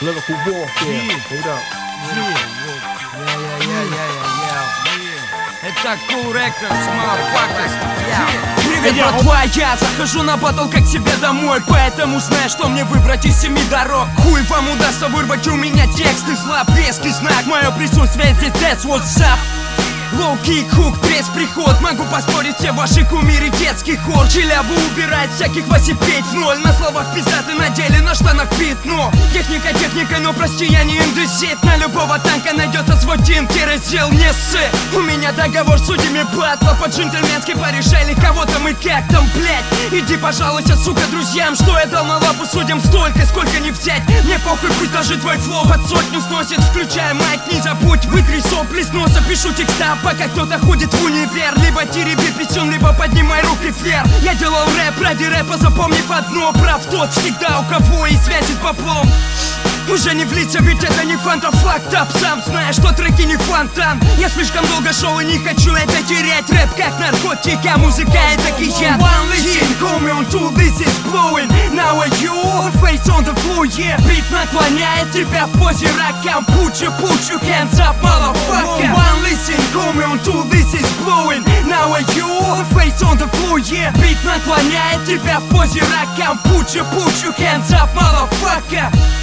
Lyrical warfare. Hold up. Это Cool Records, motherfuckers. Привет, братва, я захожу на батл как к себе домой. Поэтому знаю, что мне выбрать из 7 дорог. Хуй вам удастся вырвать у меня текст из лап. Резкий знак, мое присутствие здесь, that's what's up. Лоу-кик, хук, трес, приход. Могу поспорить, все ваши кумиры детский хор. Челябу убирать, всяких 8-5-0. На словах пиздаты, на деле, на штанах пятно. Техника техникой, но прости, я не индусит. На любого танка найдется свой тин-раздел, не ссы. У меня договор с судьями батла. По-джентльменски порешали, кого-то мы как там, блять. Иди пожалуйся, сука, друзьям, что я дал на лапу судьям столько, сколько не взять. Мне похуй, пусть даже твой флоу под сотню сносит. Включай майк, не забудь, вытри сопли с носа. Пишу текста, пока кто-то ходит в универ. Либо тереби писюн, либо поднимай руки вверх. Я делал рэп ради рэпа, запомнив одно: прав тот всегда, у кого и связи с баблом. Уже не влиться, ведь это не фанта, фактап. Сам знаешь, что треки не фонтан. Я слишком долго шел и не хочу это терять. Рэп как наркотик, а музыка это кият. One listen, homie, on two, this is blowing. Now are you, face on the floor, yeah. Бит наклоняет тебя в позе ракам. Put your hands up, motherfucker. One listen, homie, on two, this is blowing. Now are you, face on the floor, yeah. Бит наклоняет тебя в позе ракам. Put your hands up, motherfucker.